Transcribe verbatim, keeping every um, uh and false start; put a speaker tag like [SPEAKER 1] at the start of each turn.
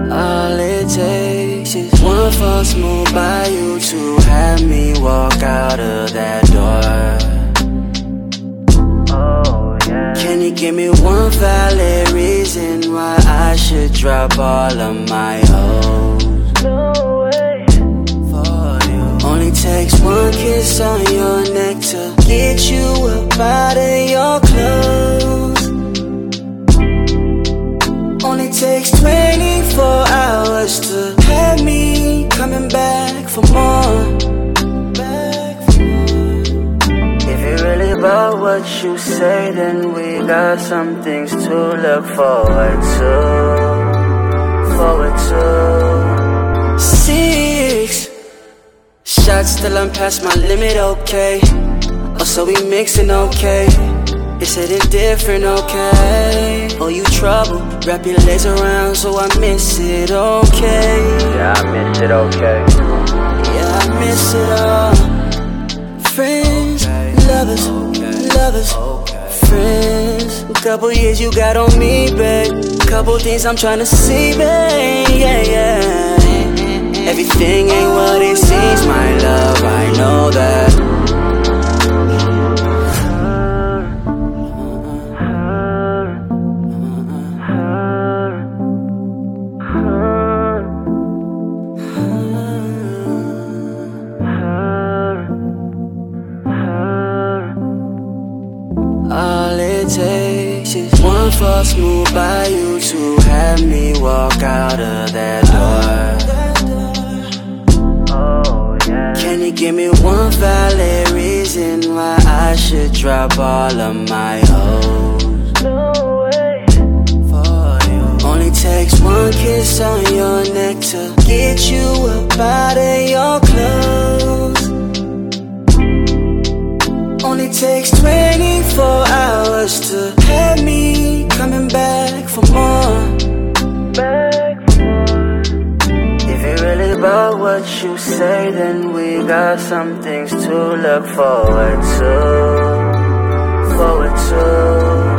[SPEAKER 1] All it takes is one false move by you to have me walk out of that door. Oh, yeah. Can you give me one valid reason why I should drop all of my hoes? No way. For you. Only takes one kiss on your neck to get you up out of your clothes. Only takes twenty-four hours to have me coming back for more. Back for more. If you're really about what you say, then we got some things to look forward to. Forward to. Six shots till I'm past my limit, okay. Oh, so we mixing, okay. They said it's different, okay. Oh, you trouble, wrap your legs around so I miss it, okay.
[SPEAKER 2] Yeah, I miss it, okay.
[SPEAKER 1] Yeah, I miss it all. Friends, okay. Lovers, okay. Lovers, okay. Friends. A couple years you got on me, babe. Couple things I'm trying to see, babe. Yeah, yeah. Everything ain't what it seems, my love, I know that. All it takes is one false move by you to have me walk out of that door. Oh, yeah. Can you give me one valid reason why I should drop all of my hoes? No way. For you. Only takes one kiss on your neck to get you up out of your clothes. Only takes twenty-four hours to have me coming back for more. Back for more. If you're really about what you say, then we got some things to look forward to. Forward to.